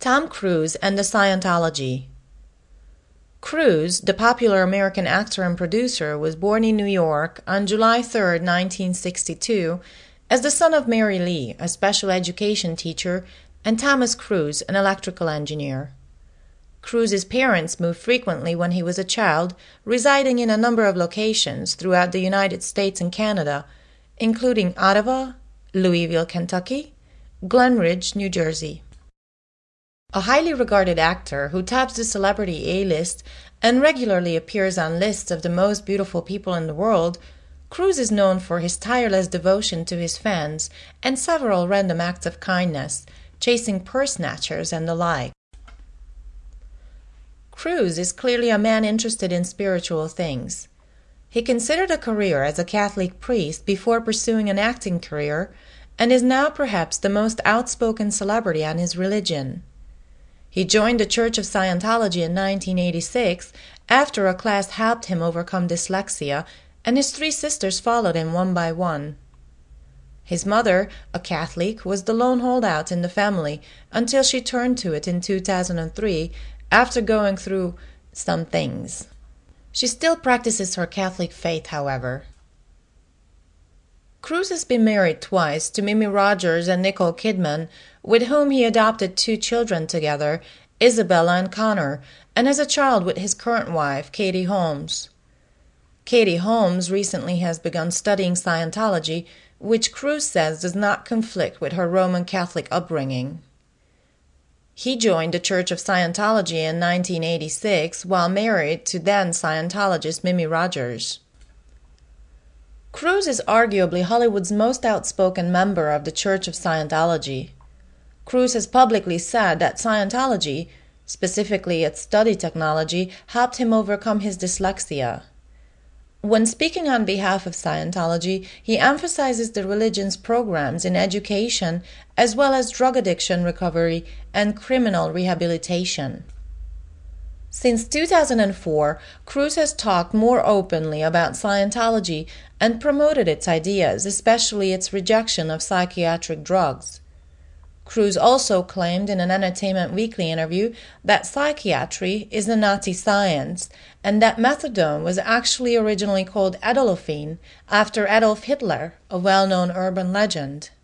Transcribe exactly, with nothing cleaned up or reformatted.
Tom Cruise and the Scientology. Cruise, the popular American actor and producer, was born in New York on July third, nineteen sixty-two, as the son of Mary Lee, a special education teacher, and Thomas Cruise, an electrical engineer. Cruise's parents moved frequently when he was a child, residing in a number of locations throughout the United States and Canada, including Ottawa, Louisville, Kentucky, Glen Ridge, New Jersey. A highly regarded actor who tops the celebrity A-list and regularly appears on lists of the most beautiful people in the world, Cruise is known for his tireless devotion to his fans and several random acts of kindness, chasing purse snatchers and the like. Cruise is clearly a man interested in spiritual things. He considered a career as a Catholic priest before pursuing an acting career, and is now perhaps the most outspoken celebrity on his religion. He joined the Church of Scientology in nineteen eighty-six after a class helped him overcome dyslexia, and his three sisters followed him one by one. His mother, a Catholic, was the lone holdout in the family until she turned to it in two thousand three after going through some things. She still practices her Catholic faith, however. Cruise has been married twice to Mimi Rogers and Nicole Kidman, with whom he adopted two children together, Isabella and Connor, and has a child with his current wife, Katie Holmes. Katie Holmes recently has begun studying Scientology, which Cruise says does not conflict with her Roman Catholic upbringing. He joined the Church of Scientology in nineteen eighty-six while married to then Scientologist Mimi Rogers. Cruise is arguably Hollywood's most outspoken member of the Church of Scientology. Cruise has publicly said that Scientology, specifically its study technology, helped him overcome his dyslexia. When speaking on behalf of Scientology, he emphasizes the religion's programs in education as well as drug addiction recovery and criminal rehabilitation. Since two thousand four, Cruise has talked more openly about Scientology and promoted its ideas, especially its rejection of psychiatric drugs. Cruise also claimed in an Entertainment Weekly interview that psychiatry is a Nazi science and that methadone was actually originally called Adolphine after Adolf Hitler, a well-known urban legend.